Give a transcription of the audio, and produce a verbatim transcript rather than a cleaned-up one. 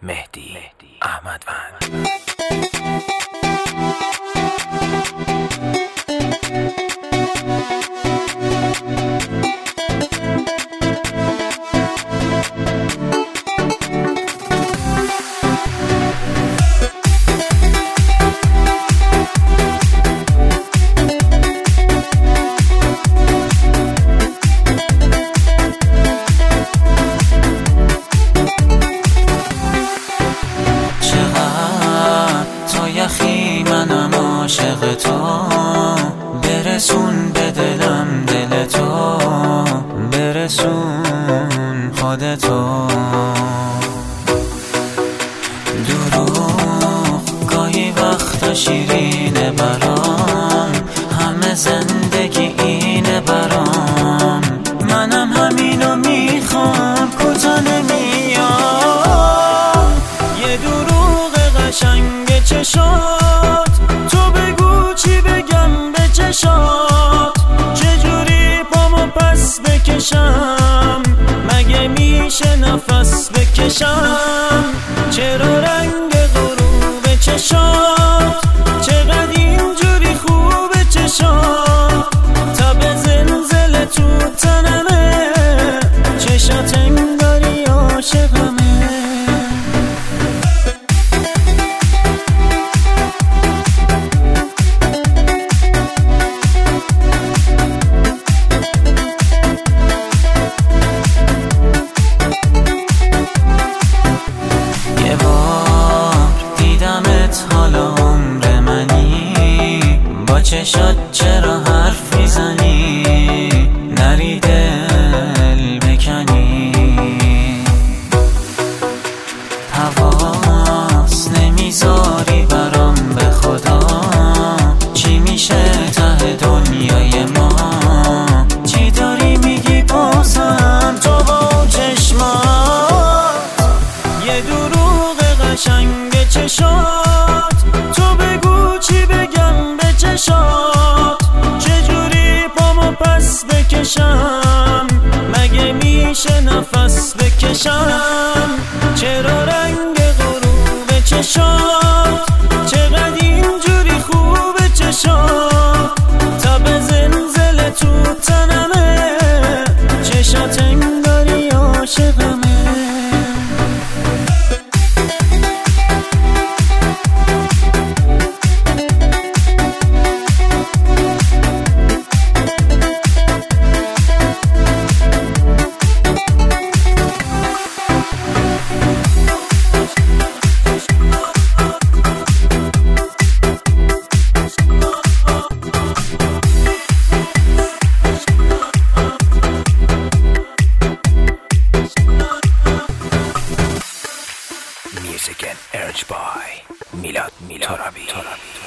مهدی احمدوند. منم عاشق تو، برسون به دلم دل تو، برسون خودتو. دروغ گاهی وقتا شیرینه برام، همه زندگی اینه برام. منم همینو میخوام، کوتا نمیام. یه دروغ قشنگ چشات، تو بگو چی بگم به چشات. چجوری پامو پس بکشم، مگه میشه نفس بکشم؟ چرا رنگ غروب چشات چقدر اینجوری خوبه چشات؟ تب زلزله تو تنمه، چشات انگاری عاشقمه. حالا عمر منی، با چشات چرا حرف میزنی؟ نری دل بکنی. حواس نمیذاری برام به خدا، چی میشه ته دنیای ما؟ چی داری میگی بازم تو با چشمات؟ یه دروغ قشنگ چشات، تو بگو چی بگم به چشات. چجوری پامو پس بکشم، مگه میشه نفس بکشم؟ چرا رنگ غروب چشات چقدر اینجوری خوبه چشات؟ تب زلزله تو تنمه، چشات انگاری عاشقمه. Music and urged by Milad Torabi.